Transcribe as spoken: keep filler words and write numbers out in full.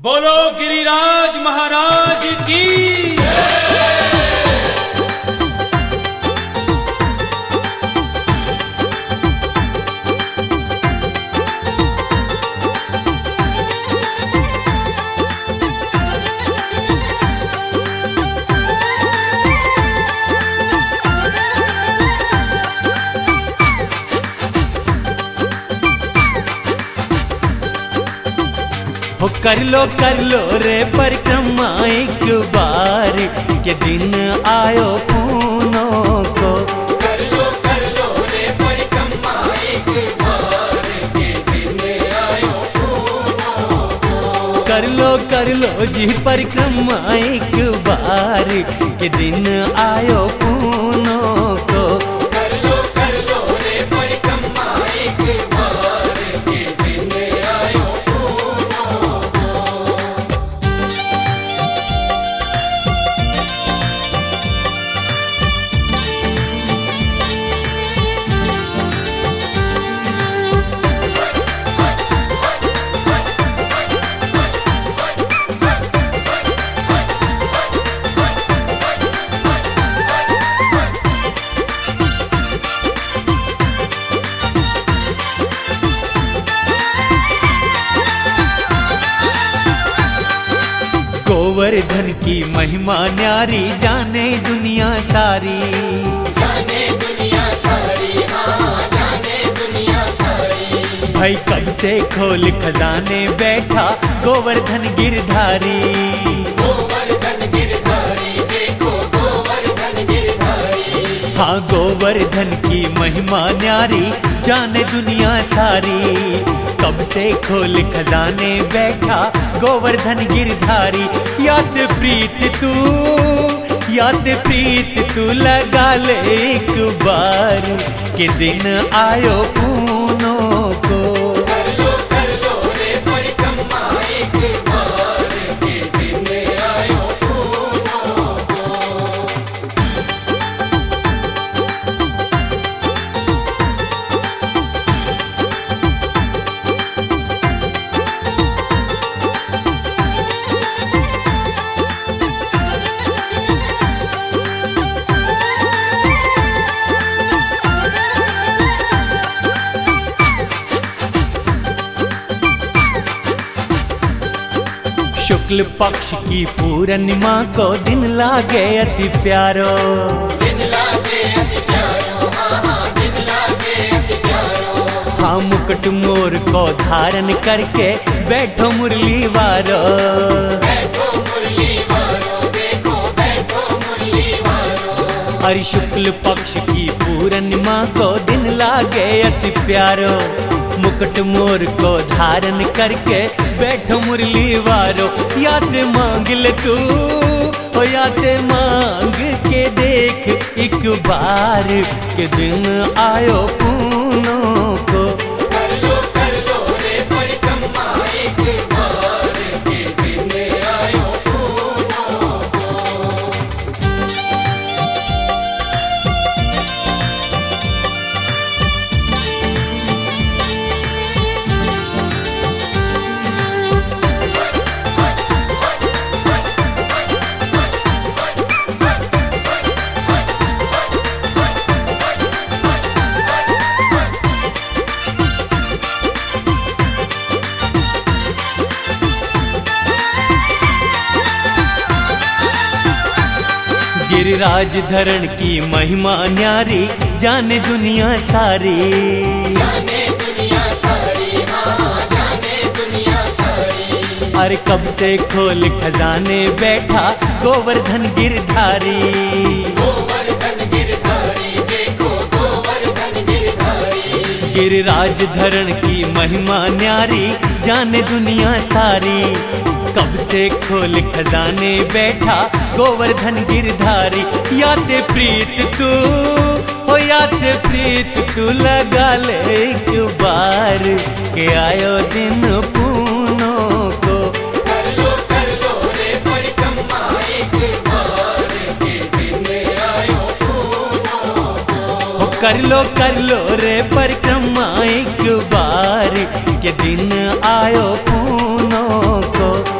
बोलो गिरिराज महाराज की। हो कर लो कर लो रे परिक्रमा एक बार के दिन आयो पूनों को। कर लो कर लो रे परिक्रमा एक बार के दिन आयो पूनों को। कर लो कर लो जी परिक्रमा एक बार के दिन आयो पूनों को। कर लो कर लो रे परिक्रमा एक बार के दिन आयो पूनों को। गोवर्धन की महिमा न्यारी जाने दुनिया सारी। जाने दुनिया सारी, हाँ जाने दुनिया सारी। भाई कब से खोल खजाने बैठा गोवर्धन गिरधारी। गोवर्धन गिरधारी, देखो गोवर्धन गिरधारी। हाँ गोवर्धन की महिमा न्यारी जाने दुनिया सारी। कब से खोल खजाने बैठा गोवर्धन गिरधारी। याद प्रीत तू याद प्रीत तू लगा ले एक बार के दिन आयो पूनों को। कर लो कर लो रे परिक्रमा एक बार के दिन आयो पूनों को। शुक्ल पक्ष की पूर्णिमा को दिन लागे अति प्यारो। दिन लागे अति प्यारो, हाँ हाँ दिन लागे अति प्यारो। हाँ मुकुट मोर को धारण करके बैठो मुरली वारो। बैठो मुरली वारो, देखो बैठो मुरली वारो। हरि शुक्ल पक्ष की पूर्णिमा को दिन लागे अति प्यारो। मुकुट मोर को धारण करके बैठो मुरली वारो। याद मांग ले तू ओ याद मांग के देख एक बार के दिन आयो पूनों को। कर लो कर लो रे परिक्रमा एक बार के दिन आयो पूनों को। गिरिराज धरण की महिमा न्यारी जाने दुनिया सारी। जाने दुनिया सारी, हाँ जाने दुनिया सारी। अरे कब से खोल खजाने बैठा गोवर्धन गिरधारी। गोवर्धन गिरधारी, देखो गोवर्धन गिरधारी। गिरिराज धरण की महिमा न्यारी जाने दुनिया सारी। कब से खोल खजाने बैठा गोवर्धन गिरधारी। याद प्रीत तू हो याद प्रीत तू लगा ले एक बार के आयो दिन पूनों को। कर लो कर लो रे परिक्रमा एक बार के दिन आयो पूनों को। हो कर लो कर लो रे परिक्रमा एक बार के दिन आयो पूनों को।